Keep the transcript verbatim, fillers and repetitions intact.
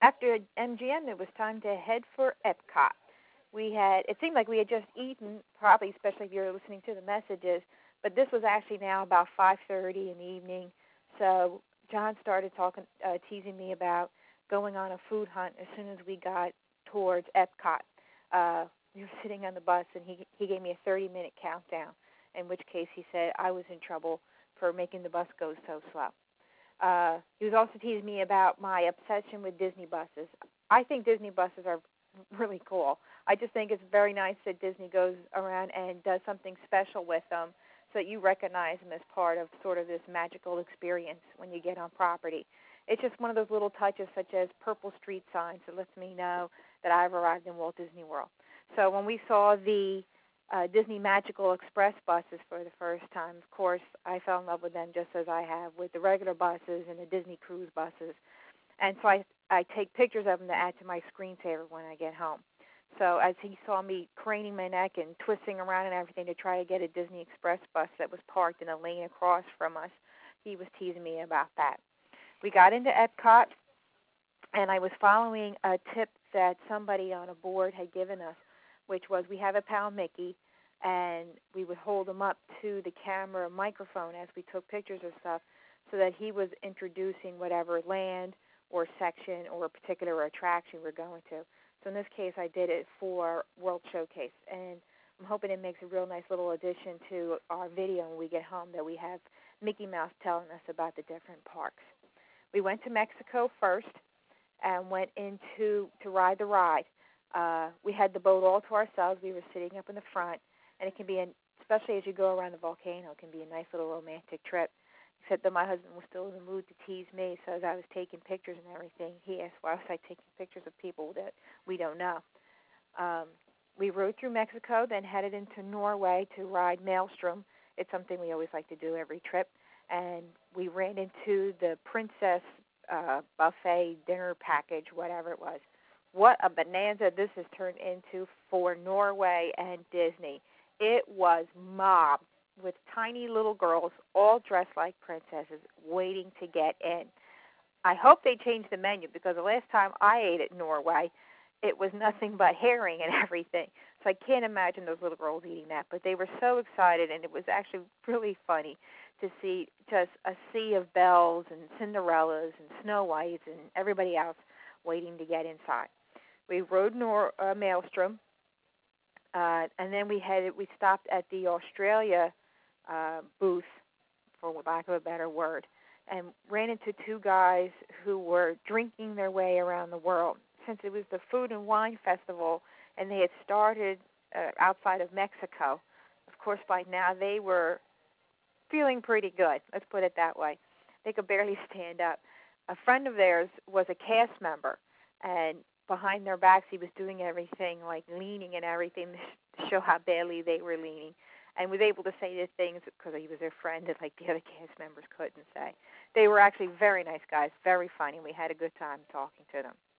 after M G M, it was time to head for Epcot. We had, it seemed like we had just eaten, probably, especially if you're listening to the messages, but this was actually now about five thirty in the evening. So John started talking, uh, teasing me about going on a food hunt as soon as we got towards Epcot. Uh, we were sitting on the bus, and he he gave me a thirty-minute countdown, in which case he said I was in trouble for making the bus go so slow. Uh, he was also teasing me about my obsession with Disney buses. I think Disney buses are really cool. I just think it's very nice that Disney goes around and does something special with them so that you recognize them as part of sort of this magical experience when you get on property. It's just one of those little touches, such as purple street signs, that lets me know that I've arrived in Walt Disney World. So when we saw the uh, Disney Magical Express buses for the first time, of course, I fell in love with them just as I have with the regular buses and the Disney Cruise buses. And so I, I take pictures of them to add to my screensaver when I get home. So as he saw me craning my neck and twisting around and everything to try to get a Disney Express bus that was parked in a lane across from us, he was teasing me about that. We got into Epcot, and I was following a tip that somebody on a board had given us, which was we have a pal, Mickey, and we would hold him up to the camera microphone as we took pictures of stuff so that he was introducing whatever land or section or particular attraction we're going to. So in this case, I did it for World Showcase, and I'm hoping it makes a real nice little addition to our video when we get home that we have Mickey Mouse telling us about the different parks. We went to Mexico first and went into to ride the ride. Uh, we had the boat all to ourselves. We were sitting up in the front, and it can be, an, especially as you go around the volcano, it can be a nice little romantic trip. Except that my husband was still in the mood to tease me, so as I was taking pictures and everything, he asked why was I taking pictures of people that we don't know. Um, we rode through Mexico, then headed into Norway to ride Maelstrom. It's something we always like to do every trip. And we ran into the Princess uh, buffet dinner package, whatever it was. What a bonanza this has turned into for Norway and Disney. It was mobbed with tiny little girls all dressed like princesses waiting to get in. I hope they changed the menu because the last time I ate at Norway, it was nothing but herring and everything. So I can't imagine those little girls eating that. But they were so excited, and it was actually really funny to see just a sea of Belles and Cinderellas and Snow Whites and everybody else waiting to get inside. We rode Nor- uh, Maelstrom, uh, and then we headed. We stopped at the Australia uh, booth, for lack of a better word, and ran into two guys who were drinking their way around the world. Since it was the Food and Wine Festival, and they had started uh, outside of Mexico, of course, by now they were feeling pretty good. Let's put it that way. They could barely stand up. A friend of theirs was a cast member, and behind their backs he was doing everything, like leaning and everything to show how badly they were leaning, and was able to say the things because he was their friend that like the other cast members couldn't say. They were actually very nice guys, very funny. We had a good time talking to them.